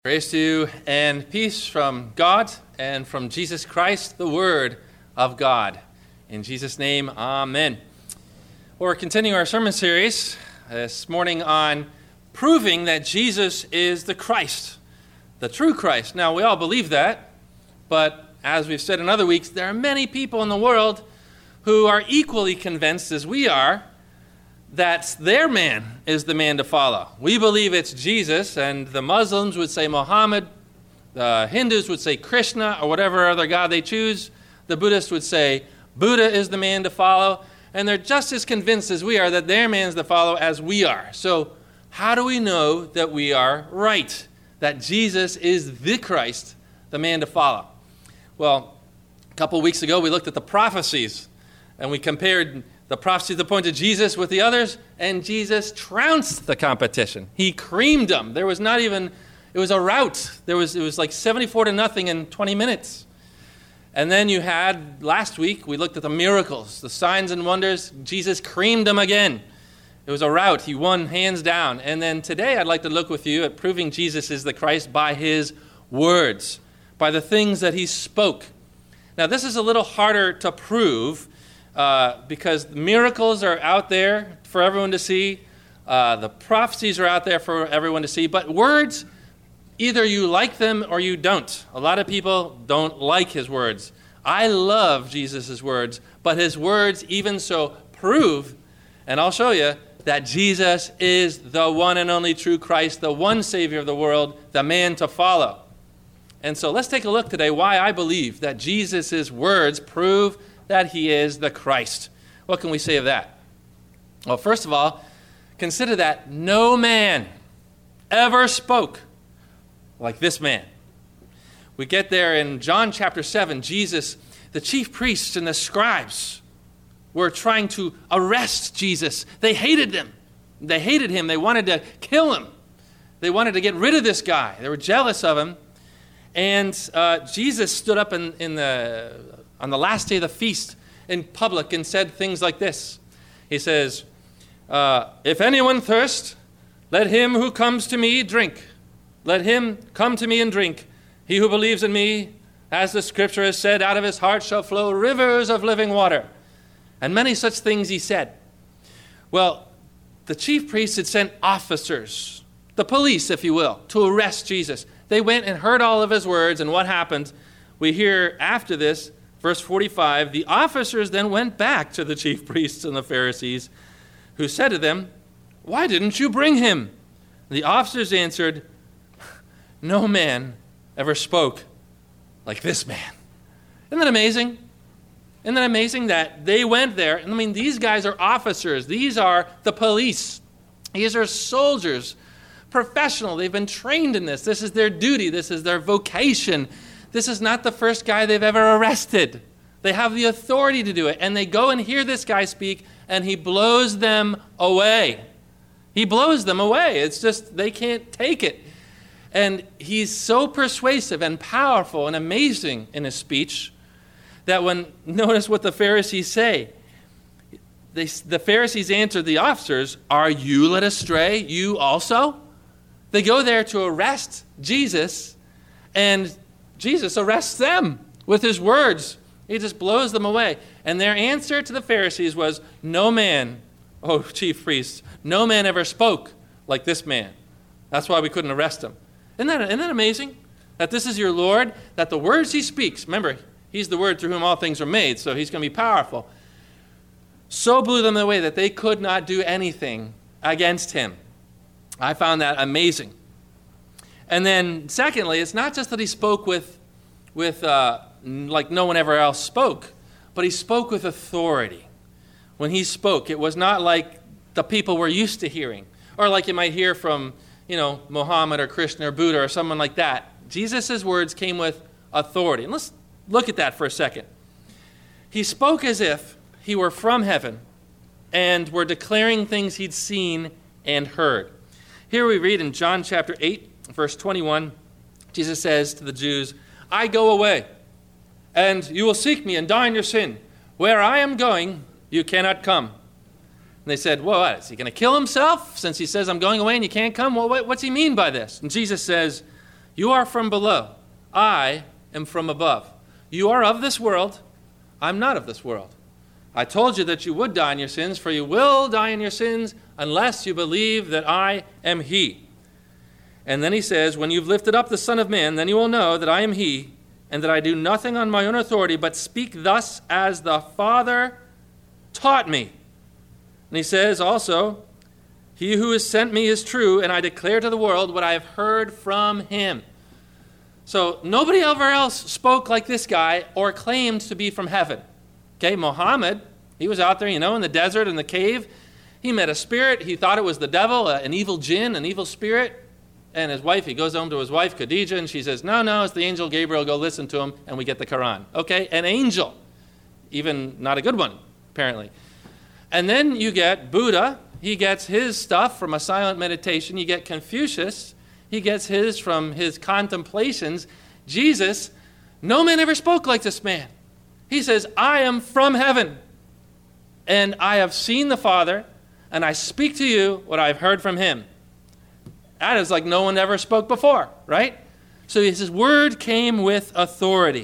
Grace to you and peace from God and from Jesus Christ, the Word of God. In Jesus' name, amen. We're continuing our sermon series this morning on proving that Jesus is the Christ, the true Christ. Now, we all believe that, but as we've said in other weeks, there are many people in the world who are equally convinced as we are that their man is the man to follow. We believe it's Jesus, and the Muslims would say Muhammad, the Hindus would say Krishna, or whatever other god they choose. The Buddhists would say Buddha is the man to follow, and they're just as convinced as we are that their man's to follow as we are. So how do we know that we are right, that Jesus is the Christ, the man to follow? Well, a couple of weeks ago we looked at the prophecies, and we compared the prophecies that point to Jesus with the others, and Jesus trounced the competition. He creamed them. There was not even, it was a rout. It was like 74-0 in 20 minutes. And then you had, last week, we looked at the miracles, the signs and wonders. Jesus creamed them again. It was a rout. He won hands down. And then today I'd like to look with you at proving Jesus is the Christ by his words, by the things that he spoke. Now this is a little harder to prove, because miracles are out there for everyone to see. The prophecies are out there for everyone to see. But words, either you like them or you don't. A lot of people don't like his words. I love Jesus' words, but his words even so prove, and I'll show you, that Jesus is the one and only true Christ, the one Savior of the world, the man to follow. And so let's take a look today why I believe that Jesus' words prove that he is the Christ. What can we say of that? Well, first of all, consider that no man ever spoke like this man. We get there in John chapter 7, Jesus, the chief priests and the scribes were trying to arrest Jesus. They hated him. They hated him. They wanted to kill him. They wanted to get rid of this guy. They were jealous of him. And Jesus stood up on the last day of the feast in public and said things like this. He says, if anyone thirst, let him who comes to me drink. Let him come to me and drink. He who believes in me, as the scripture has said, out of his heart shall flow rivers of living water. And many such things he said. Well, the chief priests had sent officers, the police, if you will, to arrest Jesus. They went and heard all of his words, and what happened? We hear after this, verse 45, the officers then went back to the chief priests and the Pharisees, who said to them, why didn't you bring him? The officers answered, no man ever spoke like this man. Isn't that amazing? Isn't that amazing that they went there? I mean, these guys are officers. These are the police. These are soldiers, professional. They've been trained in this. This is their duty. This is their vocation. This is not the first guy they've ever arrested. They have the authority to do it. And they go and hear this guy speak, and he blows them away. He blows them away. It's just, they can't take it. And he's so persuasive and powerful and amazing in his speech that notice what the Pharisees say. The Pharisees answered the officers, are you led astray, you also? They go there to arrest Jesus, and Jesus arrests them with his words. He just blows them away. And their answer to the Pharisees was, no man, oh chief priests, no man ever spoke like this man. That's why we couldn't arrest him. Isn't that amazing? That this is your Lord, that the words he speaks, remember, he's the word through whom all things are made, so he's going to be powerful. So blew them away that they could not do anything against him. I found that amazing. And then, secondly, it's not just that he spoke with like no one ever else spoke, but he spoke with authority. When he spoke, it was not like the people were used to hearing, or like you might hear from, Muhammad or Krishna or Buddha or someone like that. Jesus' words came with authority. And let's look at that for a second. He spoke as if he were from heaven and were declaring things he'd seen and heard. Here we read in John chapter 8, verse 21, Jesus says to the Jews, I go away, and you will seek me and die in your sin. Where I am going, you cannot come. And they said, well, what, is he going to kill himself since he says I'm going away and you can't come? Well, what's he mean by this? And Jesus says, You are from below. I am from above. You are of this world. I'm not of this world. I told you that you would die in your sins, for you will die in your sins unless you believe that I am he. And then he says, when you've lifted up the Son of Man, then you will know that I am he, and that I do nothing on my own authority, but speak thus as the Father taught me. And he says also, he who has sent me is true, and I declare to the world what I have heard from him. So nobody ever else spoke like this guy or claimed to be from heaven. Okay, Muhammad, he was out there, in the desert, in the cave. He met a spirit. He thought it was the devil, an evil jinn, an evil spirit. And his wife, he goes home to his wife, Khadijah, and she says, no, it's the angel Gabriel. Go listen to him, and we get the Quran. Okay, an angel. Even not a good one, apparently. And then you get Buddha. He gets his stuff from a silent meditation. You get Confucius. He gets his from his contemplations. Jesus, no man ever spoke like this man. He says, I am from heaven, and I have seen the Father, and I speak to you what I've heard from him. That is like no one ever spoke before, right? So his word came with authority.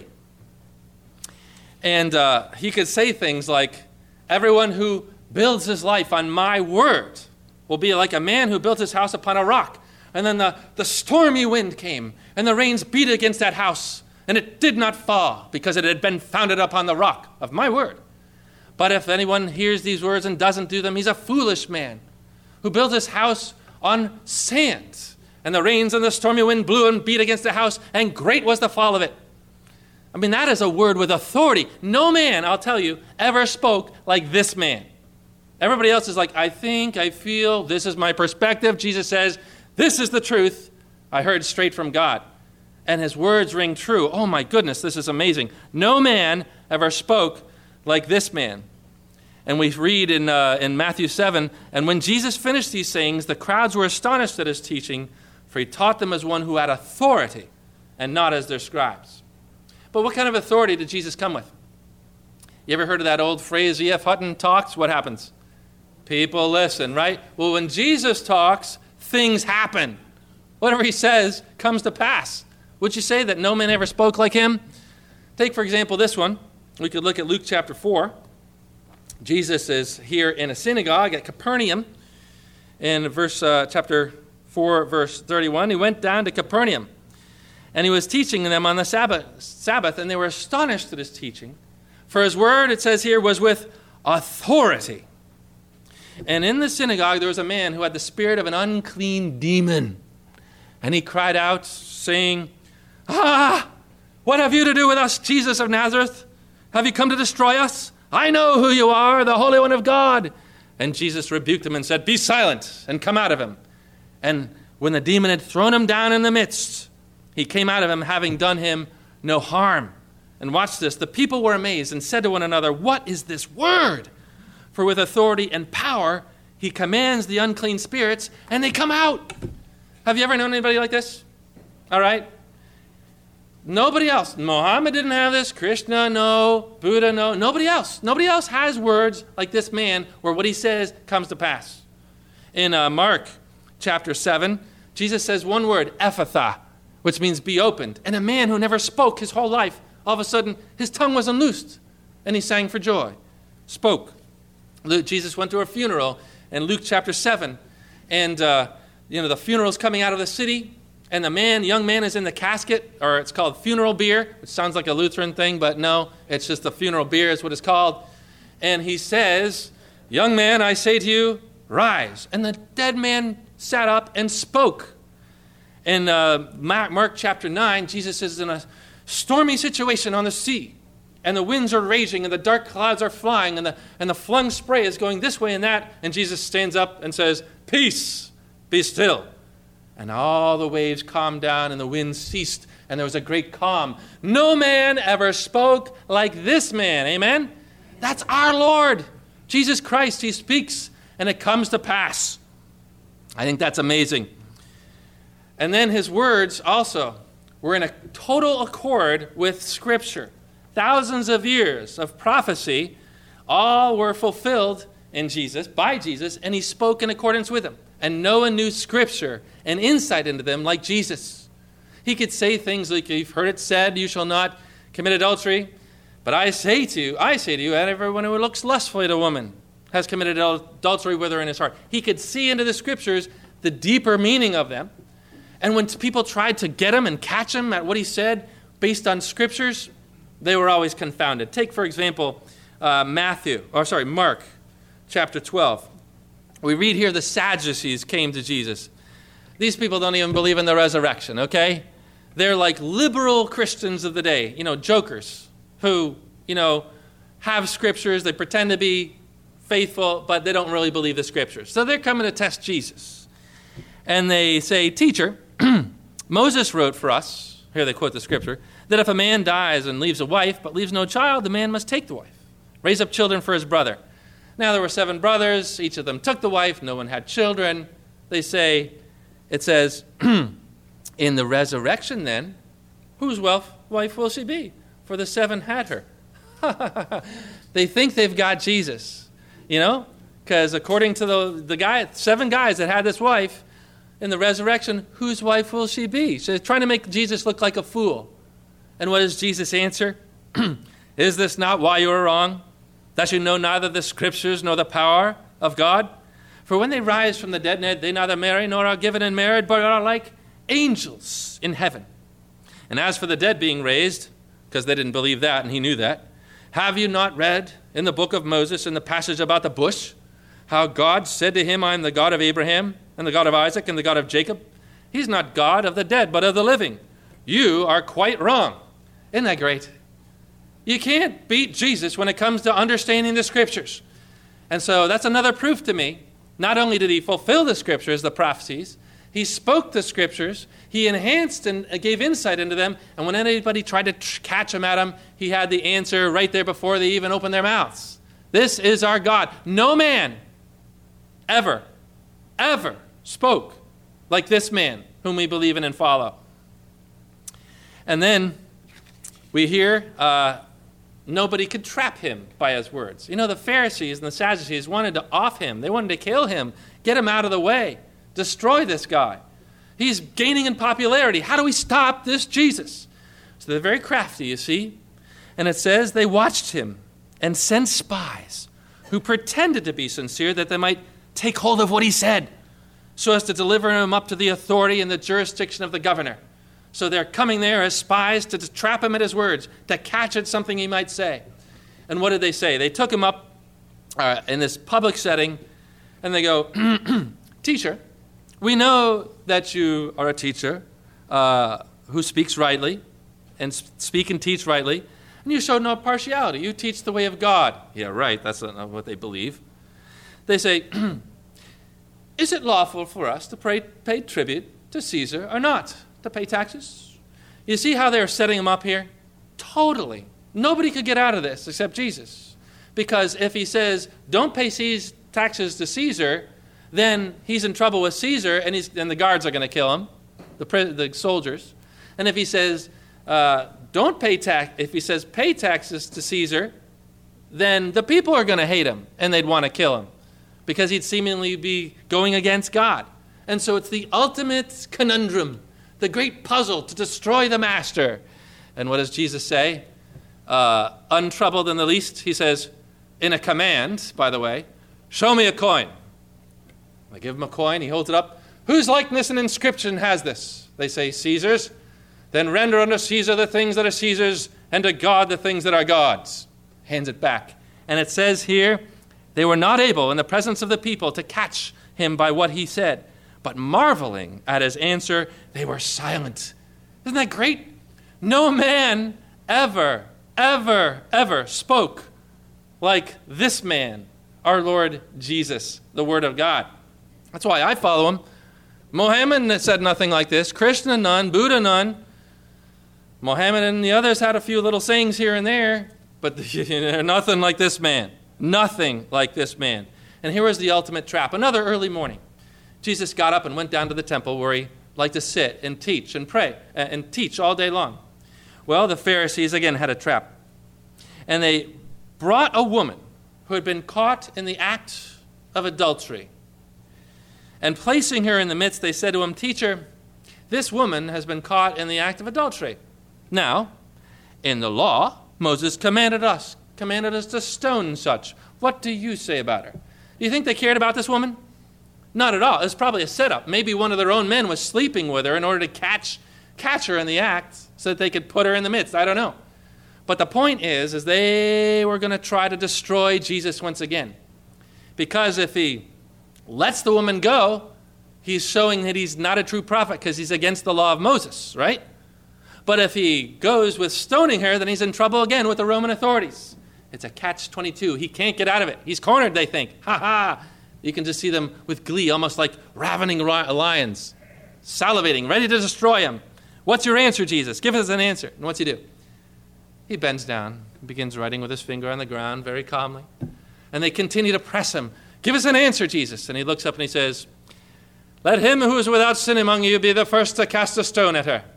And he could say things like, everyone who builds his life on my word will be like a man who built his house upon a rock. And then the stormy wind came, and the rains beat against that house, and it did not fall, because it had been founded upon the rock of my word. But if anyone hears these words and doesn't do them, he's a foolish man who built his house on sand. And the rains and the stormy wind blew and beat against the house, and great was the fall of it. I mean, that is a word with authority. No man, I'll tell you, ever spoke like this man. Everybody else is like, I think, I feel, this is my perspective. Jesus says, this is the truth I heard straight from God. And his words ring true. Oh my goodness, this is amazing. No man ever spoke like this man. And we read in Matthew 7, and when Jesus finished these sayings, the crowds were astonished at his teaching, for he taught them as one who had authority and not as their scribes. But what kind of authority did Jesus come with? You ever heard of that old phrase, E.F. Hutton talks? What happens? People listen, right? Well, when Jesus talks, things happen. Whatever he says comes to pass. Would you say that no man ever spoke like him? Take, for example, this one. We could look at Luke chapter 4. Jesus is here in a synagogue at Capernaum. In chapter 4, verse 31, he went down to Capernaum, and he was teaching them on the Sabbath, and they were astonished at his teaching. For his word, it says here, was with authority. And in the synagogue, there was a man who had the spirit of an unclean demon. And he cried out, saying, what have you to do with us, Jesus of Nazareth? Have you come to destroy us? I know who you are, the Holy One of God. And Jesus rebuked him and said, be silent and come out of him. And when the demon had thrown him down in the midst, he came out of him, having done him no harm. And watch this. The people were amazed and said to one another, what is this word? For with authority and power, he commands the unclean spirits, and they come out. Have you ever known anybody like this? All right. Nobody else. Muhammad didn't have this. Krishna, no. Buddha, no. Nobody else. Nobody else has words like this man where what he says comes to pass. In Mark chapter 7, Jesus says one word, Ephatha, which means be opened. And a man who never spoke his whole life, all of a sudden, his tongue was unloosed, and he sang for joy. Spoke. Jesus went to a funeral in Luke chapter 7, and the funeral's coming out of the city, and the young man is in the casket, or it's called funeral beer, which sounds like a Lutheran thing, but no, it's just the funeral beer is what it's called. And he says, young man, I say to you, rise. And the dead man sat up and spoke. In Mark chapter 9, Jesus is in a stormy situation on the sea, and the winds are raging, and the dark clouds are flying, and the flung spray is going this way and that, and Jesus stands up and says, peace, be still. And all the waves calmed down, and the wind ceased, and there was a great calm. No man ever spoke like this man. Amen? That's our Lord, Jesus Christ. He speaks, and it comes to pass. I think that's amazing. And then his words also were in a total accord with Scripture. Thousands of years of prophecy, all were fulfilled in Jesus, by Jesus, and he spoke in accordance with them. And no one knew Scripture and insight into them like Jesus. He could say things like, you've heard it said, you shall not commit adultery. But I say to you, and everyone who looks lustfully at a woman has committed adultery with her in his heart. He could see into the scriptures the deeper meaning of them. And when people tried to get him and catch him at what he said based on scriptures, they were always confounded. Take, for example, Mark chapter 12. We read here the Sadducees came to Jesus. These people don't even believe in the resurrection, okay? They're like liberal Christians of the day, jokers who, have scriptures. They pretend to be faithful, but they don't really believe the scriptures. So they're coming to test Jesus. And they say, Teacher, Moses wrote for us, here they quote the scripture, that if a man dies and leaves a wife but leaves no child, the man must take the wife, raise up children for his brother. Now there were 7 brothers. Each of them took the wife. No one had children. It says, in the resurrection then, whose wife will she be? For the 7 had her. They think they've got Jesus, because according to the 7 guys that had this wife, in the resurrection, whose wife will she be? So they're trying to make Jesus look like a fool. And what does Jesus answer? Is this not why you are wrong? That you know neither the scriptures nor the power of God? For when they rise from the dead, they neither marry nor are given in marriage, but are like angels in heaven. And as for the dead being raised, because they didn't believe that, and he knew that, have you not read in the book of Moses, in the passage about the bush, how God said to him, I am the God of Abraham, and the God of Isaac, and the God of Jacob? He's not God of the dead, but of the living. You are quite wrong. Isn't that great? You can't beat Jesus when it comes to understanding the scriptures. And so that's another proof to me. Not only did he fulfill the scriptures, the prophecies, he spoke the scriptures, he enhanced and gave insight into them, and when anybody tried to catch him at him, he had the answer right there before they even opened their mouths. This is our God. No man ever spoke like this man whom we believe in and follow. And then we hear nobody could trap him by his words. The Pharisees and the Sadducees wanted to off him. They wanted to kill him, get him out of the way, destroy this guy. He's gaining in popularity. How do we stop this Jesus? So they're very crafty, you see. And it says they watched him and sent spies who pretended to be sincere that they might take hold of what he said so as to deliver him up to the authority and the jurisdiction of the governor. So they're coming there as spies to trap him at his words, to catch at something he might say. And what did they say? They took him up in this public setting, and they go, Teacher, we know that you are a teacher who speaks rightly and speak and teach rightly, and you show no partiality. You teach the way of God. Yeah, right. That's not what they believe. They say, is it lawful for us to pay tribute to Caesar or not? To pay taxes? You see how they're setting him up here? Totally. Nobody could get out of this except Jesus. Because if he says, don't pay taxes to Caesar, then he's in trouble with Caesar, and the guards are going to kill him, the soldiers. And if he says, if he says pay taxes to Caesar, then the people are going to hate him, and they'd want to kill him, because he'd seemingly be going against God. And so it's the ultimate conundrum, the great puzzle to destroy the master. And what does Jesus say? Untroubled in the least, he says, in a command, by the way, show me a coin. I give him a coin, he holds it up. Whose likeness and inscription has this? They say, Caesar's. Then render unto Caesar the things that are Caesar's, and to God the things that are God's. Hands it back. And it says here, they were not able in the presence of the people to catch him by what he said, but marveling at his answer, they were silent. Isn't that great? No man ever spoke like this man, our Lord Jesus, the Word of God. That's why I follow him. Mohammed said nothing like this. Krishna none, Buddha none. Mohammed and the others had a few little sayings here and there, but nothing like this man. Nothing like this man. And here was the ultimate trap. Another early morning, Jesus got up and went down to the temple where he liked to sit and teach and pray and teach all day long. Well, the Pharisees again had a trap. And they brought a woman who had been caught in the act of adultery. And placing her in the midst, they said to him, Teacher, this woman has been caught in the act of adultery. Now, in the law, Moses commanded us to stone such. What do you say about her? Do you think they cared about this woman? Not at all. It was probably a setup. Maybe one of their own men was sleeping with her in order to catch her in the act so that they could put her in the midst. I don't know. But the point is they were going to try to destroy Jesus once again. Because if he lets the woman go, he's showing that he's not a true prophet because he's against the law of Moses, right? But if he goes with stoning her, then he's in trouble again with the Roman authorities. It's a catch-22. He can't get out of it. He's cornered, they think. Ha ha! You can just see them with glee, almost like ravening lions, salivating, ready to destroy him. What's your answer, Jesus? Give us an answer. And what's he do? He bends down, begins writing with his finger on the ground very calmly. And they continue to press him. Give us an answer, Jesus. And he looks up and he says, let him who is without sin among you be the first to cast a stone at her.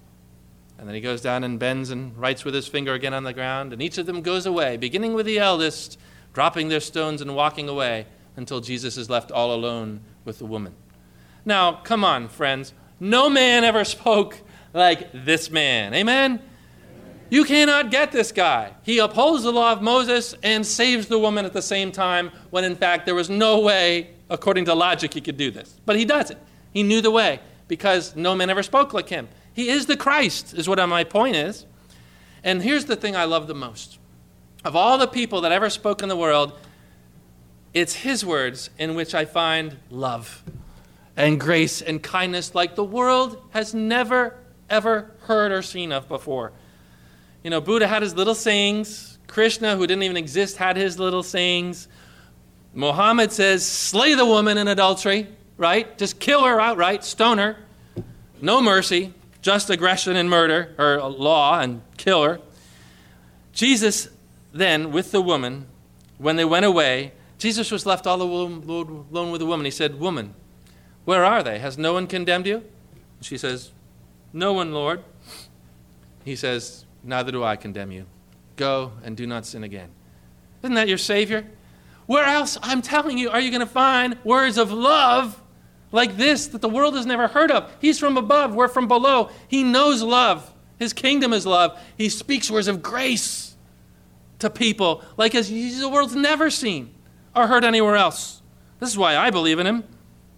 And then he goes down and bends and writes with his finger again on the ground. And each of them goes away, beginning with the eldest, dropping their stones and walking away until Jesus is left all alone with the woman. Now, come on, friends. No man ever spoke like this man. Amen? You cannot get this guy. He upholds the law of Moses and saves the woman at the same time when, in fact, there was no way, according to logic, he could do this. But he does it. He knew the way because no man ever spoke like him. He is the Christ, is what my point is. And here's the thing I love the most. Of all the people that ever spoke in the world, it's his words in which I find love and grace and kindness like the world has never, ever heard or seen of before. You know, Buddha had his little sayings. Krishna, who didn't even exist, had his little sayings. Muhammad says, slay the woman in adultery, right? Just kill her outright, stone her. No mercy, just aggression and murder, or law, and kill her. Jesus then, with the woman, when they went away, Jesus was left all alone with the woman. He said, woman, where are they? Has no one condemned you? She says, no one, Lord. He says, neither do I condemn you. Go and do not sin again. Isn't that your Savior? Where else, I'm telling you, are you going to find words of love like this that the world has never heard of? He's from above. We're from below. He knows love. His kingdom is love. He speaks words of grace to people like as the world's never seen or heard anywhere else. This is why I believe in him.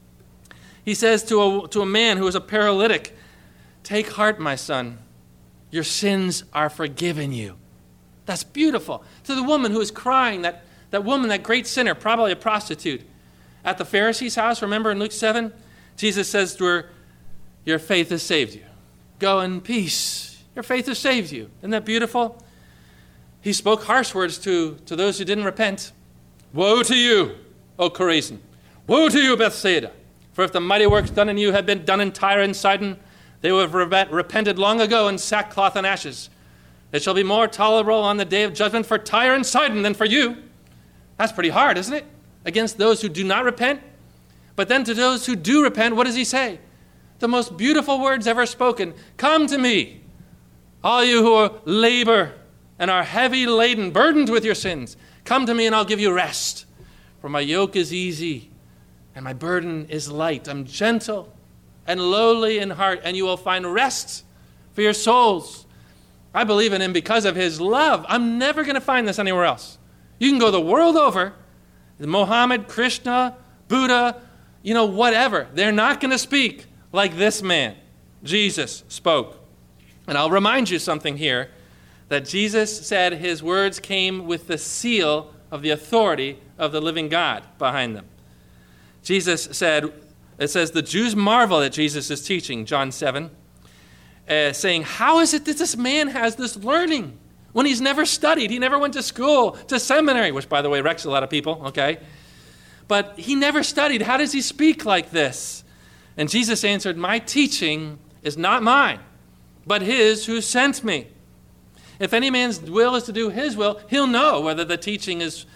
He says to a man who is a paralytic, take heart, my son. Your sins are forgiven you. That's beautiful. To the woman who is crying, that woman, that great sinner, probably a prostitute, at the Pharisee's house, remember in Luke 7? Jesus says to her, your faith has saved you. Go in peace. Your faith has saved you. Isn't that beautiful? He spoke harsh words to those who didn't repent. Woe to you, O Chorazin. Woe to you, Bethsaida. For if the mighty works done in you had been done in Tyre and Sidon, they would have repented long ago in sackcloth and ashes. It shall be more tolerable on the day of judgment for Tyre and Sidon than for you. That's pretty hard, isn't it? Against those who do not repent. But then to those who do repent, what does he say? The most beautiful words ever spoken. Come to me, all you who labor and are heavy laden, burdened with your sins. Come to me and I'll give you rest. For my yoke is easy and my burden is light. I'm gentle and lowly in heart, and you will find rest for your souls. I believe in him because of his love. I'm never going to find this anywhere else. You can go the world over, Mohammed, Krishna, Buddha, whatever. They're not going to speak like this man, Jesus, spoke. And I'll remind you something here, that Jesus said his words came with the seal of the authority of the living God behind them. Jesus said, it says, the Jews marvel at Jesus' teaching, John 7, saying, how is it that this man has this learning when he's never studied? He never went to school, to seminary, which, by the way, wrecks a lot of people, okay? But he never studied. How does he speak like this? And Jesus answered, my teaching is not mine, but his who sent me. If any man's will is to do his will, he'll know whether the teaching is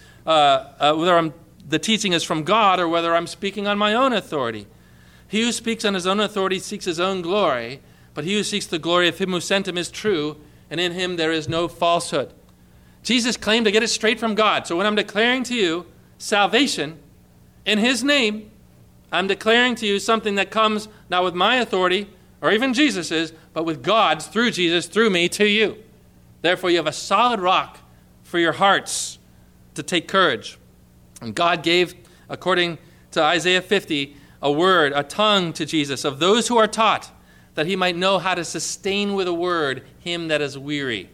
the teaching is from God or whether I'm speaking on my own authority. He who speaks on his own authority seeks his own glory, but he who seeks the glory of him who sent him is true, and in him there is no falsehood. Jesus claimed to get it straight from God. So when I'm declaring to you salvation in his name, I'm declaring to you something that comes not with my authority, or even Jesus's, but with God's through Jesus, through me, to you. Therefore, you have a solid rock for your hearts to take courage. And God gave, according to Isaiah 50, a word, a tongue to Jesus of those who are taught, that he might know how to sustain with a word him that is weary.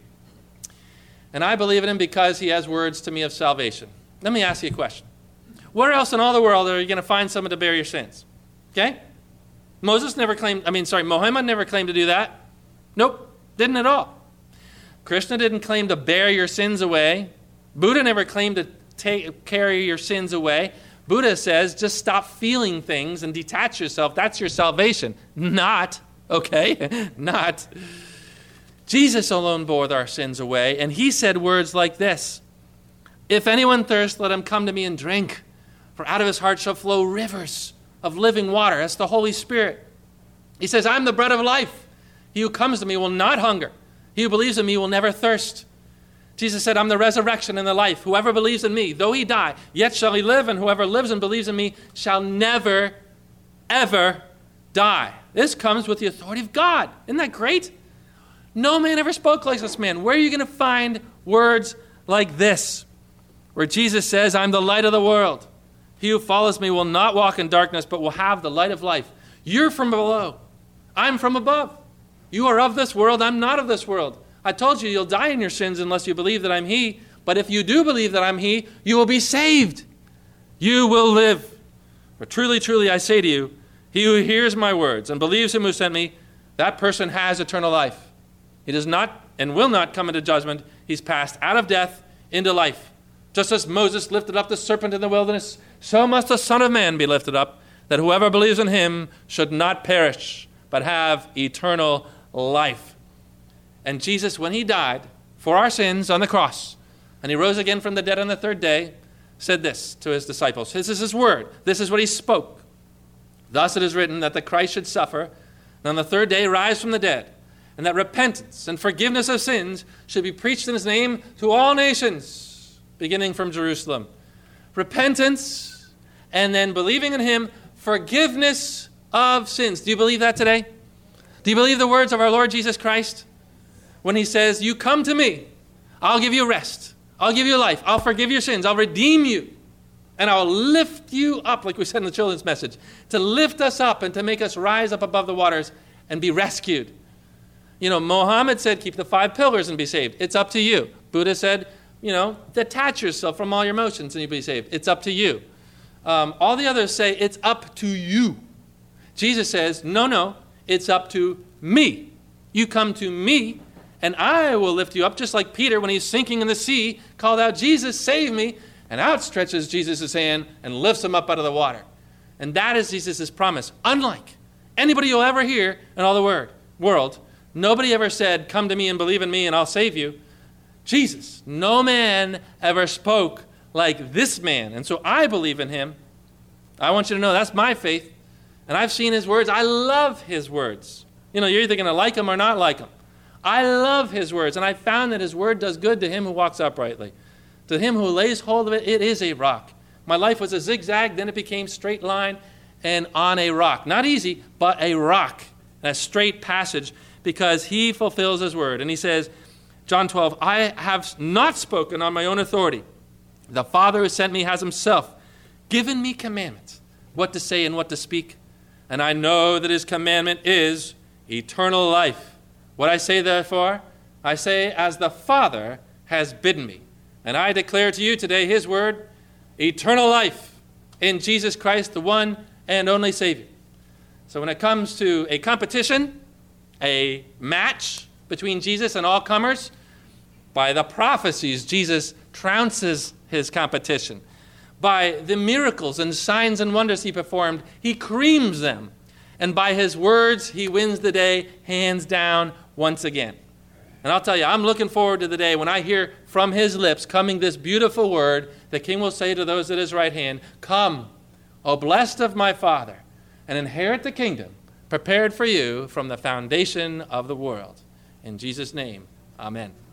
And I believe in him because he has words to me of salvation. Let me ask you a question. Where else in all the world are you going to find someone to bear your sins? Okay? Mohammed never claimed to do that. Nope, didn't at all. Krishna didn't claim to bear your sins away. Buddha never claimed to carry your sins away. Buddha says, just stop feeling things and detach yourself. That's your salvation. Not, okay? Not. Jesus alone bore our sins away, and he said words like this: if anyone thirsts, let him come to me and drink. For out of his heart shall flow rivers of living water. That's the Holy Spirit. He says, I'm the bread of life. He who comes to me will not hunger. He who believes in me will never thirst. Jesus said, I'm the resurrection and the life. Whoever believes in me, though he die, yet shall he live, and whoever lives and believes in me shall never, ever die. This comes with the authority of God. Isn't that great? No man ever spoke like this man. Where are you going to find words like this? Where Jesus says, I'm the light of the world. He who follows me will not walk in darkness, but will have the light of life. You're from below. I'm from above. You are of this world. I'm not of this world. I told you you'll die in your sins unless you believe that I'm he. But if you do believe that I'm he, you will be saved. You will live. For truly, truly, I say to you, he who hears my words and believes him who sent me, that person has eternal life. He does not and will not come into judgment. He's passed out of death into life. Just as Moses lifted up the serpent in the wilderness, so must the Son of Man be lifted up, that whoever believes in him should not perish, but have eternal life. And Jesus, when he died for our sins on the cross, and he rose again from the dead on the third day, said this to his disciples. This is his word. This is what he spoke. Thus it is written that the Christ should suffer, and on the third day rise from the dead, and that repentance and forgiveness of sins should be preached in his name to all nations, beginning from Jerusalem. Repentance, and then believing in him, forgiveness of sins. Do you believe that today? Do you believe the words of our Lord Jesus Christ when he says, you come to me, I'll give you rest, I'll give you life, I'll forgive your sins, I'll redeem you, and I'll lift you up, like we said in the children's message, to lift us up and to make us rise up above the waters and be rescued. You know, Mohammed said, keep the 5 pillars and be saved. It's up to you. Buddha said, detach yourself from all your emotions and you'll be saved. It's up to you. All the others say, it's up to you. Jesus says, no, it's up to me. You come to me, and I will lift you up, just like Peter, when he's sinking in the sea, called out, Jesus, save me, and outstretches Jesus' hand and lifts him up out of the water. And that is Jesus' promise. Unlike anybody you'll ever hear in all the world, nobody ever said, come to me and believe in me and I'll save you. Jesus, no man ever spoke like this man. And so I believe in him. I want you to know that's my faith. And I've seen his words. I love his words. You're either going to like him or not like him. I love his words. And I found that his word does good to him who walks uprightly. To him who lays hold of it, it is a rock. My life was a zigzag, then it became straight line and on a rock. Not easy, but a rock. And a straight passage, because he fulfills his word. And he says, John 12, I have not spoken on my own authority. The Father who sent me has himself given me commandments, what to say and what to speak. And I know that his commandment is eternal life. What I say, therefore, I say as the Father has bidden me. And I declare to you today his word, eternal life in Jesus Christ, the one and only Savior. So when it comes to a competition, a match between Jesus and all comers, by the prophecies, Jesus trounces his competition. By the miracles and signs and wonders he performed, he creams them. And by his words, he wins the day, hands down, once again. And I'll tell you, I'm looking forward to the day when I hear from his lips coming this beautiful word, the King will say to those at his right hand, come, O blessed of my Father, and inherit the kingdom prepared for you from the foundation of the world. In Jesus' name, amen.